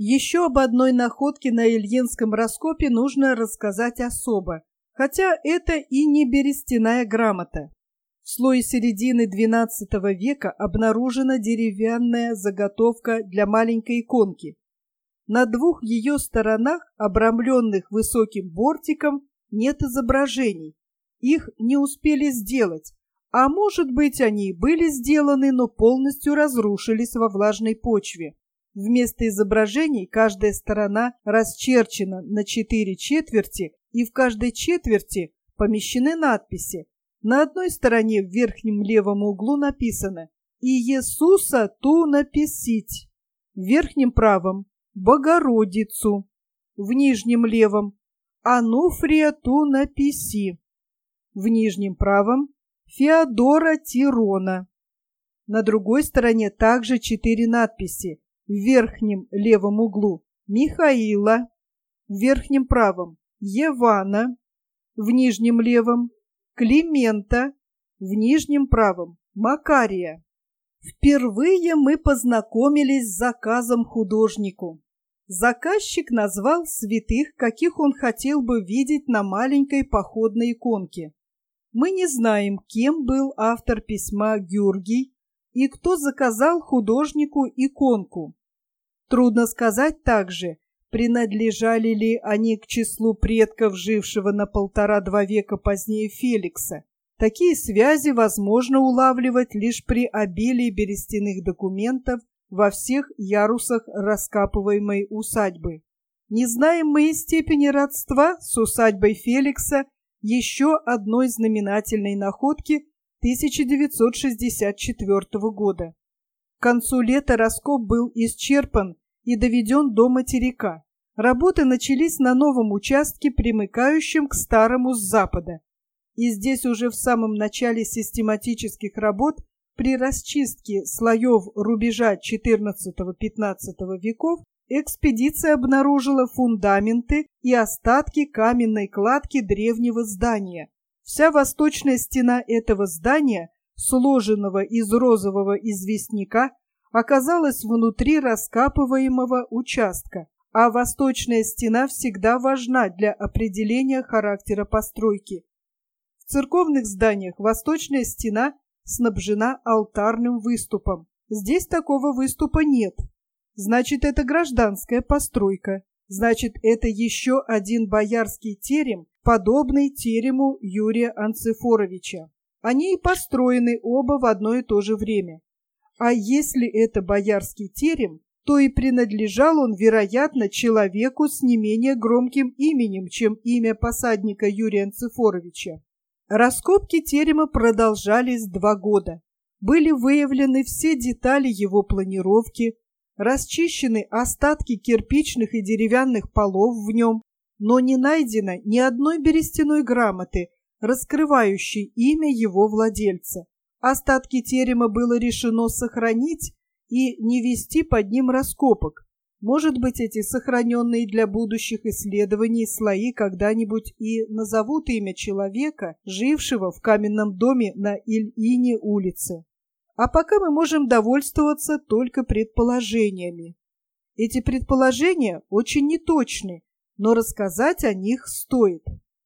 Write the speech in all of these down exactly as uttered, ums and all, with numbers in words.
Еще об одной находке на Ильинском раскопе нужно рассказать особо, хотя это и не берестяная грамота. В слое середины двенадцатого века обнаружена деревянная заготовка для маленькой иконки. На двух ее сторонах, обрамленных высоким бортиком, нет изображений. Их не успели сделать, а может быть, они были сделаны, но полностью разрушились во влажной почве. Вместо изображений каждая сторона расчерчена на четыре четверти, и в каждой четверти помещены надписи. На одной стороне в верхнем левом углу написано «Иисуса ту написить», в верхнем правом «Богородицу», в нижнем левом «Ануфрия ту написи», в нижнем правом «Феодора Тирона». На другой стороне также четыре надписи. В верхнем левом углу Михаила, в верхнем правом Евана, в нижнем левом Климента, в нижнем правом Макария. Впервые мы познакомились с заказом художнику. Заказчик назвал святых, каких он хотел бы видеть на маленькой походной иконке. Мы не знаем, кем был автор письма Георгий и кто заказал художнику иконку. Трудно сказать также, принадлежали ли они к числу предков жившего на полтора-два века позднее Феликса. Такие связи возможно улавливать лишь при обилии берестяных документов во всех ярусах раскапываемой усадьбы. Не знаем мы и степени родства с усадьбой Феликса, еще одной знаменательной находки тысяча девятьсот шестьдесят четвёртого года. К концу лета раскоп был исчерпан и доведен до материка. Работы начались на новом участке, примыкающем к старому с запада. И здесь уже в самом начале систематических работ при расчистке слоев рубежа четырнадцатого-пятнадцатого веков экспедиция обнаружила фундаменты и остатки каменной кладки древнего здания. Вся восточная стена этого здания, сложенного из розового известняка, оказалась внутри раскапываемого участка, а восточная стена всегда важна для определения характера постройки. В церковных зданиях восточная стена снабжена алтарным выступом. Здесь такого выступа нет. Значит, это гражданская постройка. Значит, это еще один боярский терем, подобный терему Юрия Анцифоровича. Они и построены оба в одно и то же время. А если это боярский терем, то и принадлежал он, вероятно, человеку с не менее громким именем, чем имя посадника Юрия Анцифоровича. Раскопки терема продолжались два года. Были выявлены все детали его планировки, расчищены остатки кирпичных и деревянных полов в нем, но не найдено ни одной берестяной грамоты, раскрывающей имя его владельца. Остатки терема было решено сохранить и не вести под ним раскопок. Может быть, эти сохраненные для будущих исследований слои когда-нибудь и назовут имя человека, жившего в каменном доме на Ильине улице. А пока мы можем довольствоваться только предположениями. Эти предположения очень неточны, но рассказать о них стоит.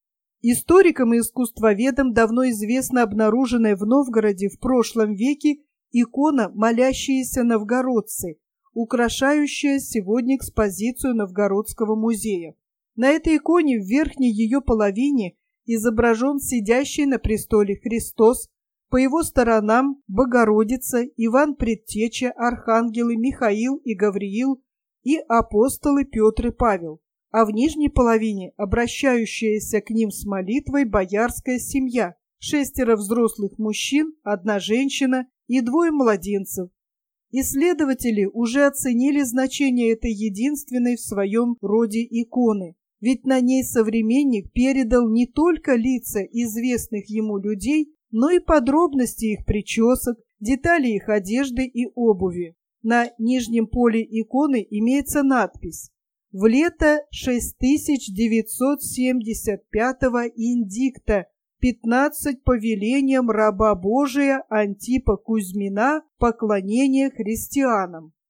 Историкам и искусствоведам давно известна обнаруженная в Новгороде в прошлом веке икона «Молящиеся новгородцы», украшающая сегодня экспозицию Новгородского музея. На этой иконе в верхней ее половине изображен сидящий на престоле Христос, по его сторонам Богородица, Иван Предтеча, архангелы Михаил и Гавриил и апостолы Петр и Павел, а в нижней половине обращающаяся к ним с молитвой боярская семья, шестеро взрослых мужчин, одна женщина и двое младенцев. Исследователи уже оценили значение этой единственной в своем роде иконы, ведь на ней современник передал не только лица известных ему людей, но и подробности их причесок, детали их одежды и обуви. На нижнем поле иконы имеется надпись «В лето шесть тысяч девятьсот семьдесят пятого индикта пятнадцать повелением раба Божия Антипа Кузьмина поклонение христианам».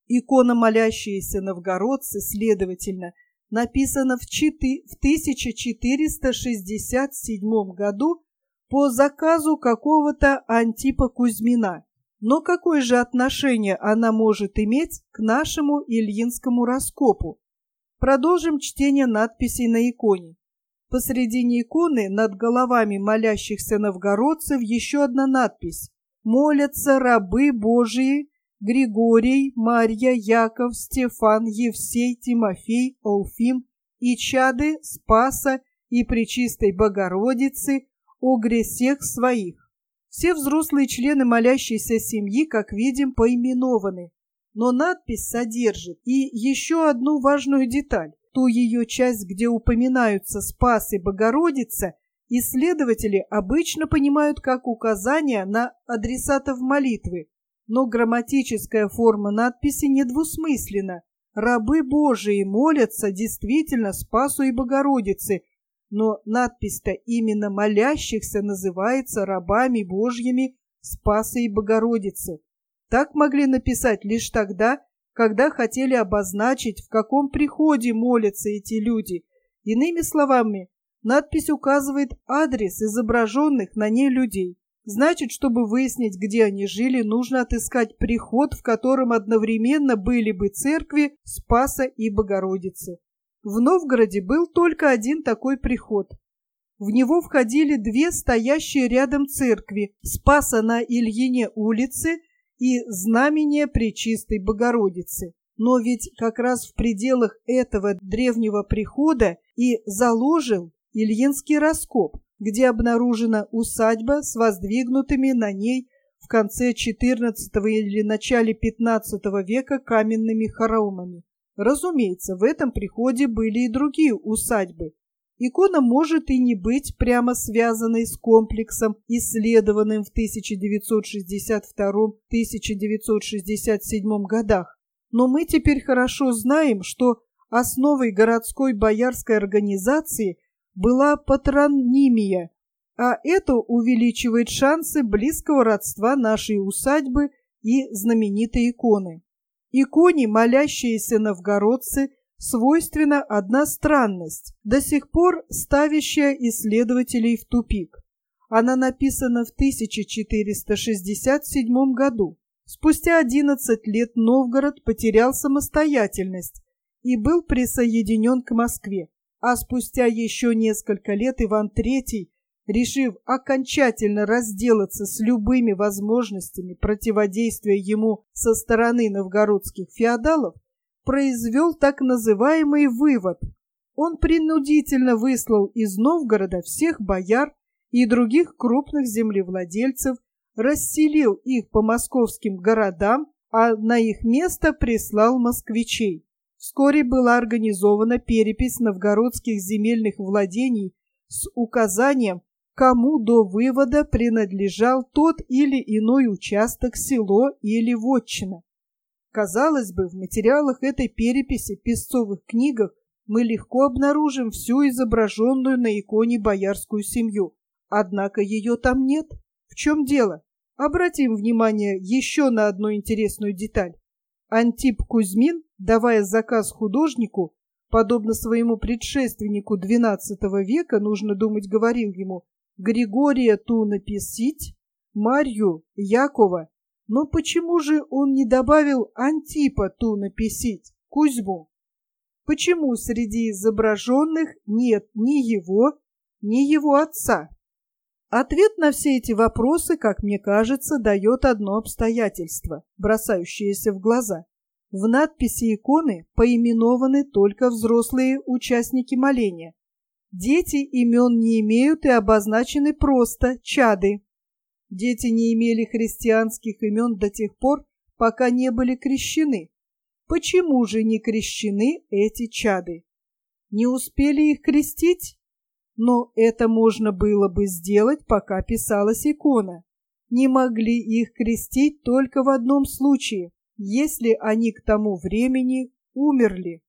Икона «Молящиеся новгородцы», следовательно, написана в тысяча четыреста шестьдесят седьмом году по заказу какого-то Антипа Кузьмина. Но какое же отношение она может иметь к нашему Ильинскому раскопу? Продолжим чтение надписей на иконе. Посредине иконы над головами молящихся новгородцев еще одна надпись: «Молятся рабы Божии Григорий, Марья, Яков, Стефан, Евсей, Тимофей, Ауфим и чады Спаса и Пречистой Богородицы о гресех своих». Все взрослые члены молящейся семьи, как видим, поименованы. Но надпись содержит и еще одну важную деталь. Ту ее часть, где упоминаются Спас и Богородица, исследователи обычно понимают как указание на адресатов молитвы, но грамматическая форма надписи недвусмысленна. Рабы Божии молятся действительно Спасу и Богородице, но надпись-то именно молящихся называется рабами Божьими Спаса и Богородицы. Так могли написать лишь тогда, когда хотели обозначить, в каком приходе молятся эти люди. Иными словами, надпись указывает адрес изображенных на ней людей. Значит, чтобы выяснить, где они жили, нужно отыскать приход, в котором одновременно были бы церкви Спаса и Богородицы. В Новгороде был только один такой приход. В него входили две стоящие рядом церкви: Спаса на Ильине улице и Знамения Пречистой Богородицы. Но ведь как раз в пределах этого древнего прихода и заложил Ильинский раскоп, где обнаружена усадьба с воздвигнутыми на ней в конце четырнадцатого или начале пятнадцатого века каменными хоромами. Разумеется, в этом приходе были и другие усадьбы. Икона может и не быть прямо связанной с комплексом, исследованным в тысяча девятьсот шестьдесят втором — тысяча девятьсот шестьдесят седьмом годах. Но мы теперь хорошо знаем, что основой городской боярской организации была патронимия, а это увеличивает шансы близкого родства нашей усадьбы и знаменитой иконы. Иконе «Молящиеся новгородцы» свойственна одна странность, до сих пор ставящая исследователей в тупик. Она написана в тысяча четыреста шестьдесят седьмом году. Спустя одиннадцать лет Новгород потерял самостоятельность и был присоединен к Москве, а спустя еще несколько лет Иван Третий, решив окончательно разделаться с любыми возможностями противодействия ему со стороны новгородских феодалов, произвел так называемый вывод. Он принудительно выслал из Новгорода всех бояр и других крупных землевладельцев, расселил их по московским городам, а на их место прислал москвичей. Вскоре была организована перепись новгородских земельных владений с указанием, кому до вывода принадлежал тот или иной участок, село или вотчина. Казалось бы, в материалах этой переписи, песцовых книгах, мы легко обнаружим всю изображенную на иконе боярскую семью. Однако ее там нет. В чем дело? Обратим внимание еще на одну интересную деталь. Антип Кузьмин, давая заказ художнику, подобно своему предшественнику двенадцатого века, нужно думать, говорил ему: «Григория ту написить, Марью, Якова». Но почему же он не добавил Антипа ту написить, Кузьму? Почему среди изображенных нет ни его, ни его отца? Ответ на все эти вопросы, как мне кажется, дает одно обстоятельство, бросающееся в глаза. В надписи иконы поименованы только взрослые участники моления. Дети имен не имеют и обозначены просто чады. Дети не имели христианских имен до тех пор, пока не были крещены. Почему же не крещены эти чады? Не успели их крестить? Но это можно было бы сделать, пока писалась икона. Не могли их крестить только в одном случае, если они к тому времени умерли.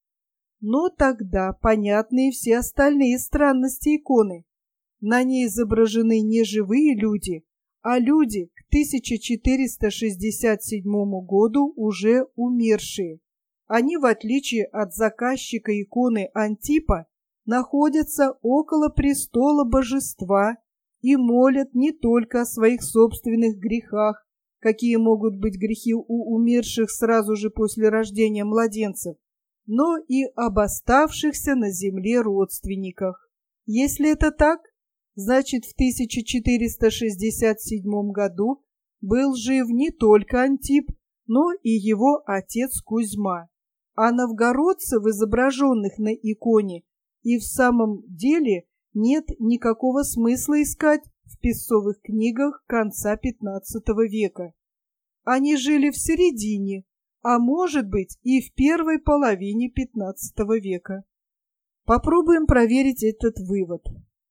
Но тогда понятны и все остальные странности иконы. На ней изображены не живые люди, а люди, к тысяча четыреста шестьдесят седьмому году уже умершие. Они, в отличие от заказчика иконы Антипа, находятся около престола божества и молят не только о своих собственных грехах, какие могут быть грехи у умерших сразу же после рождения младенцев, но и об оставшихся на земле родственниках. Если это так, значит, в тысяча четыреста шестьдесят седьмом году был жив не только Антип, но и его отец Кузьма. А новгородцев, изображенных на иконе, и в самом деле нет никакого смысла искать в песцовых книгах конца пятнадцатого века. Они жили в середине, а может быть и в первой половине пятнадцатого века. Попробуем проверить этот вывод.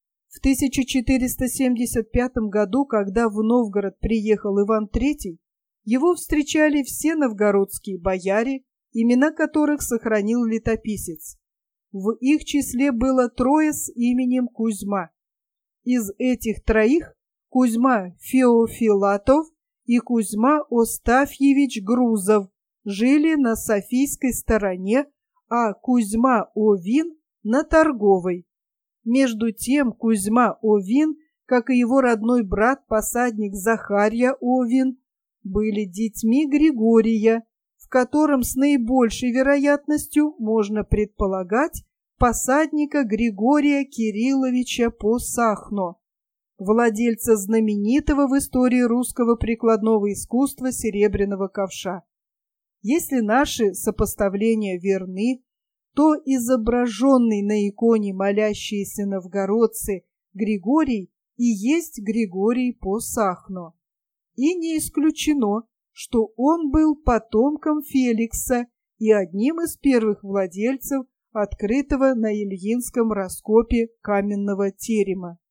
В тысяча четыреста семьдесят пятом году, когда в Новгород приехал Иван Третий, его встречали все новгородские бояре, имена которых сохранил летописец. В их числе было трое с именем Кузьма. Из этих троих Кузьма Феофилатов и Кузьма Остафьевич Грузов жили на Софийской стороне, а Кузьма Овин на Торговой. Между тем Кузьма Овин, как и его родной брат-посадник Захарья Овин, были детьми Григория, в котором с наибольшей вероятностью можно предполагать посадника Григория Кирилловича Посахно, владельца знаменитого в истории русского прикладного искусства серебряного ковша. Если наши сопоставления верны, то изображенный на иконе молящиеся новгородцы Григорий и есть Григорий Посахно. И не исключено, что он был потомком Феликса и одним из первых владельцев открытого на Ильинском раскопе каменного терема.